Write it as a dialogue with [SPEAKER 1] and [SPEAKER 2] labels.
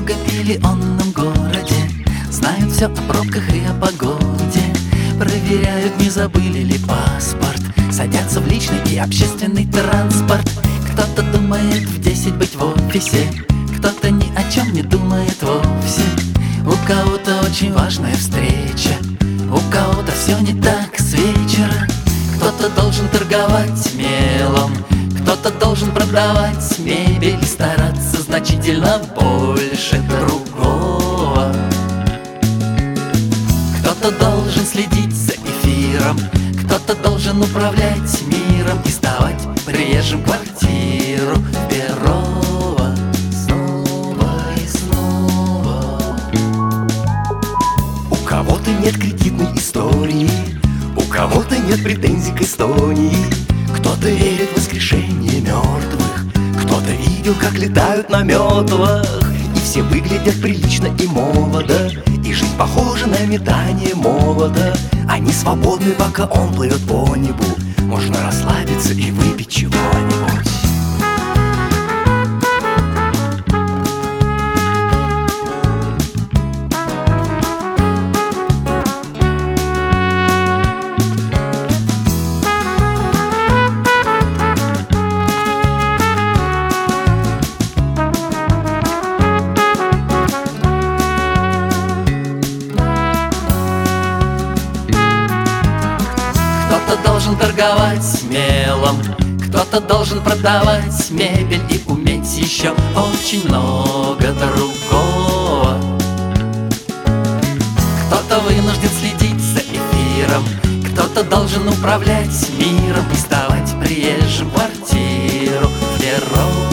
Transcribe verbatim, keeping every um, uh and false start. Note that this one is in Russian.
[SPEAKER 1] многомиллионном городе знают все о пробках и о погоде. Проверяют, не забыли ли паспорт, садятся в личный и общественный транспорт. Кто-то думает в десять быть в офисе, кто-то ни о чем не думает вовсе. У кого-то очень важная встреча, у кого-то все не так с вечера. Кто-то должен торговать мелом, кто-то должен продавать мебель и стараться значительно больше другого. Кто-то должен следить за эфиром, кто-то должен управлять миром и сдавать приезжим квартиру Перова снова и снова.
[SPEAKER 2] У кого-то нет кредитной истории, у кого-то нет претензий к Эстонии. Кто-то верит в воскрешение мертвых, кто-то видел, как летают на метлах. И все выглядят прилично и молодо, и жизнь похожа на метание молота. Они свободны, пока он плывет по небу. Можно расслабиться и выпить чего-нибудь.
[SPEAKER 1] Кто-то должен торговать мелом, кто-то должен продавать мебель и уметь еще очень много другого. Кто-то вынужден следить за эфиром, кто-то должен управлять миром и сдавать приезжим квартиру в Перово.